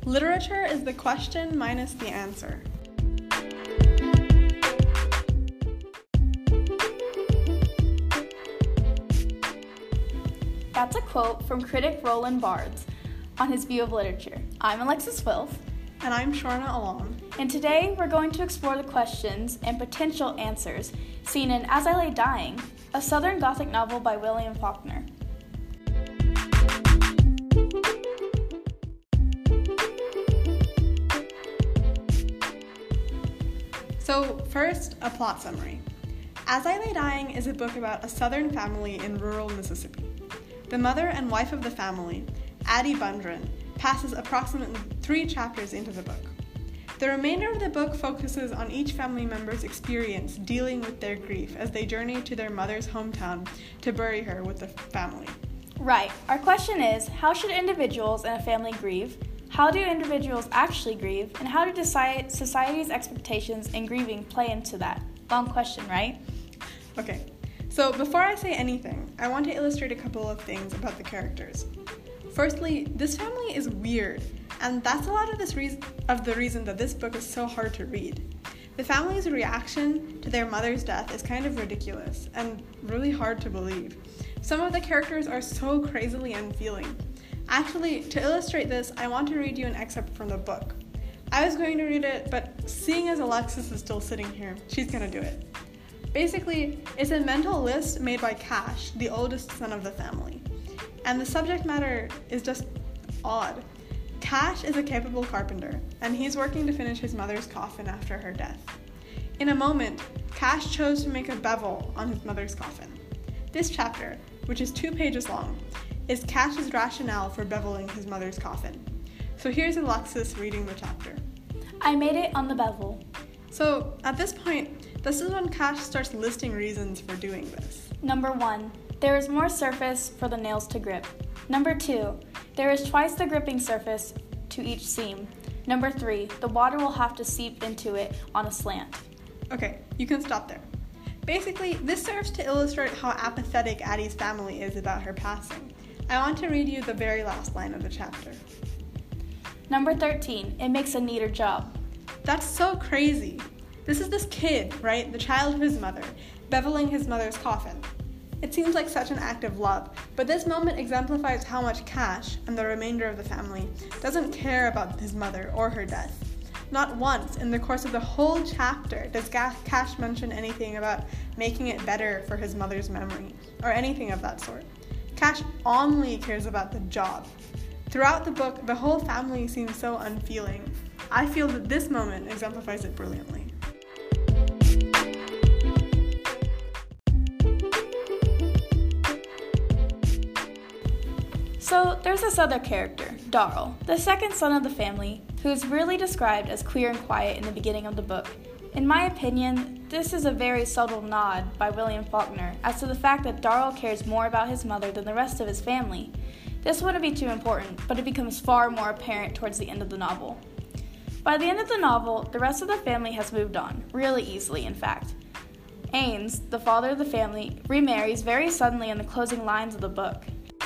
Literature is the question minus the answer. That's a quote from critic Roland Barthes on his view of literature. I'm Alexis Wilf. And I'm Shorna Alam. And today we're going to explore the questions and potential answers seen in As I Lay Dying, a Southern Gothic novel by William Faulkner. So first, a plot summary. As I Lay Dying is a book about a Southern family in rural Mississippi. The mother and wife of the family, Addie Bundren, passes approximately 3 chapters into the book. The remainder of the book focuses on each family member's experience dealing with their grief as they journey to their mother's hometown to bury her with the family. Right. Our question is, how should individuals and a family grieve? How do individuals actually grieve? And how do society's expectations in grieving play into that? Long question, right? Okay. So before I say anything, I want to illustrate a couple of things about the characters. Firstly, this family is weird, and that's a lot of the reason that this book is so hard to read. The family's reaction to their mother's death is kind of ridiculous and really hard to believe. Some of the characters are so crazily unfeeling. Actually, to illustrate this, I want to read you an excerpt from the book. I was going to read it, but seeing as Alexis is still sitting here, she's going to do it. Basically, it's a mental list made by Cash, the oldest son of the family. And the subject matter is just odd. Cash is a capable carpenter, and he's working to finish his mother's coffin after her death. In a moment, Cash chose to make a bevel on his mother's coffin. This chapter, which is 2 pages long, is Cash's rationale for beveling his mother's coffin. So here's Alexis reading the chapter. I made it on the bevel. So at this point, this is when Cash starts listing reasons for doing this. Number 1, there is more surface for the nails to grip. Number 2, there is twice the gripping surface to each seam. Number 3, the water will have to seep into it on a slant. Okay, you can stop there. Basically, this serves to illustrate how apathetic Addie's family is about her passing. I want to read you the very last line of the chapter. Number 13, it makes a neater job. That's so crazy. This is this kid, right, the child of his mother, beveling his mother's coffin. It seems like such an act of love, but this moment exemplifies how much Cash and the remainder of the family doesn't care about his mother or her death. Not once in the course of the whole chapter does Cash mention anything about making it better for his mother's memory, or anything of that sort. Cash only cares about the job. Throughout the book, the whole family seems so unfeeling. I feel that this moment exemplifies it brilliantly. So there's this other character, Darl, the second son of the family, who is really described as queer and quiet in the beginning of the book. In my opinion, this is a very subtle nod by William Faulkner as to the fact that Darl cares more about his mother than the rest of his family. This wouldn't be too important, but it becomes far more apparent towards the end of the novel. By the end of the novel, the rest of the family has moved on, really easily in fact. Ains, the father of the family, remarries very suddenly in the closing lines of the book.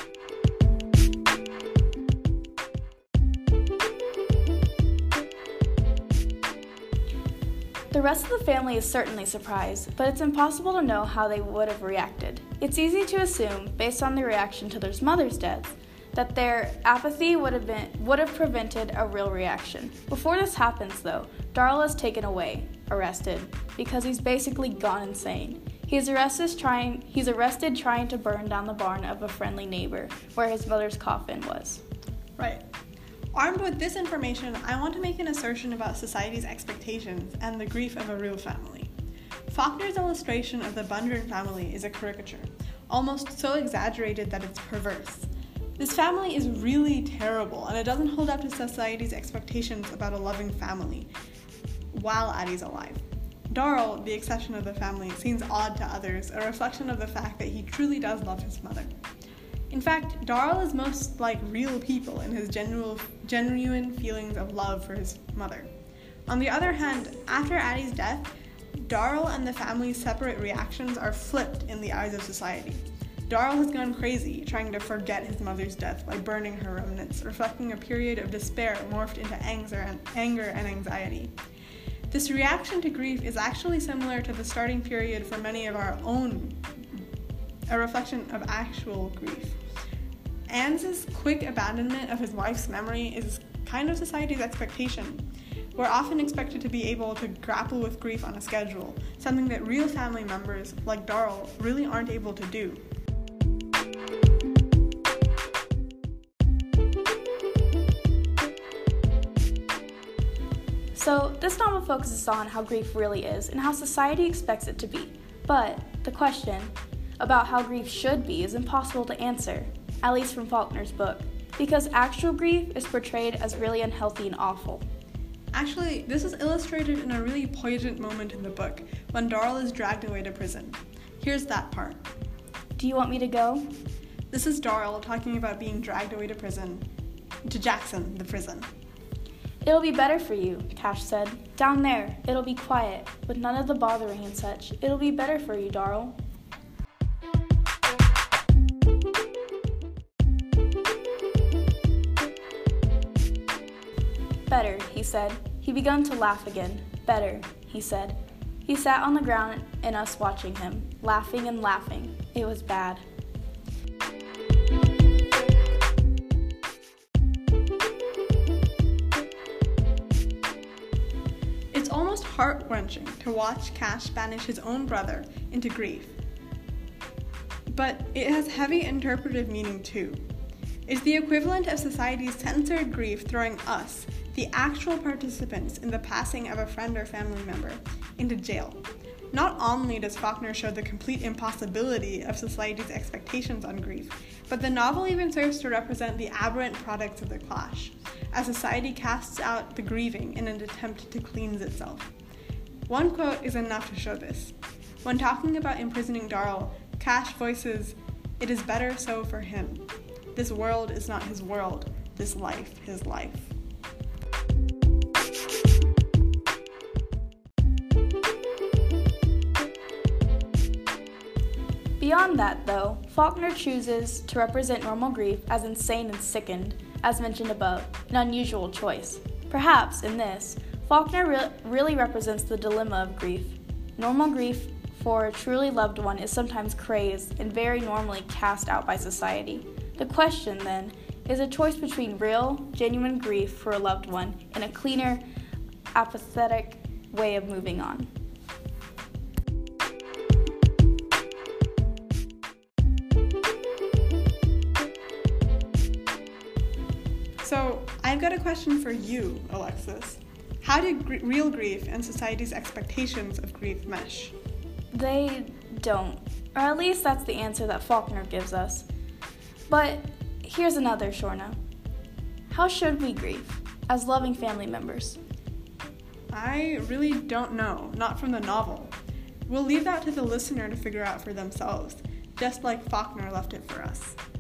The rest of the family is certainly surprised, but it's impossible to know how they would have reacted. It's easy to assume, based on their reaction to their mother's death, that their apathy would have prevented a real reaction. Before this happens, though, Darl is taken away, arrested, because he's basically gone insane. He's arrested trying to burn down the barn of a friendly neighbor where his mother's coffin was. Right. Armed with this information, I want to make an assertion about society's expectations and the grief of a real family. Faulkner's illustration of the Bundren family is a caricature, almost so exaggerated that it's perverse. This family is really terrible, and it doesn't hold up to society's expectations about a loving family while Addie's alive. Darl, the exception of the family, seems odd to others, a reflection of the fact that he truly does love his mother. In fact, Darl is most like real people in his genuine feelings of love for his mother. On the other hand, after Addie's death, Darl and the family's separate reactions are flipped in the eyes of society. Darl has gone crazy, trying to forget his mother's death by burning her remnants, reflecting a period of despair morphed into anger and anxiety. This reaction to grief is actually similar to the starting period for many of our own, a reflection of actual grief. Anne's quick abandonment of his wife's memory is kind of society's expectation. We're often expected to be able to grapple with grief on a schedule, something that real family members, like Darl, really aren't able to do. So, this novel focuses on how grief really is and how society expects it to be. But the question about how grief should be is impossible to answer, at least from Faulkner's book, because actual grief is portrayed as really unhealthy and awful. Actually, this is illustrated in a really poignant moment in the book, when Darl is dragged away to prison. Here's that part. Do you want me to go? This is Darl talking about being dragged away to prison, to Jackson, the prison. It'll be better for you, Cash said. Down there, it'll be quiet, with none of the bothering and such. It'll be better for you, Darl. Better, he said. He began to laugh again. Better, he said. He sat on the ground and us watching him, laughing and laughing. It was bad. It's almost heart-wrenching to watch Cash banish his own brother into grief. But it has heavy interpretive meaning too. It's the equivalent of society's censored grief throwing us, the actual participants in the passing of a friend or family member, into jail. Not only does Faulkner show the complete impossibility of society's expectations on grief, but the novel even serves to represent the aberrant products of the clash, as society casts out the grieving in an attempt to cleanse itself. One quote is enough to show this. When talking about imprisoning Darl, Cash voices, "It is better so for him. This world is not his world, this life his life." Beyond that, though, Faulkner chooses to represent normal grief as insane and sickened, as mentioned above, an unusual choice. Perhaps, in this, Faulkner really represents the dilemma of grief. Normal grief for a truly loved one is sometimes crazed and very normally cast out by society. The question, then, is a choice between real, genuine grief for a loved one and a cleaner, apathetic way of moving on. So, I've got a question for you, Alexis. How do real grief and society's expectations of grief mesh? They don't. Or at least that's the answer that Faulkner gives us. But here's another, Shorna. How should we grieve as loving family members? I really don't know, not from the novel. We'll leave that to the listener to figure out for themselves, just like Faulkner left it for us.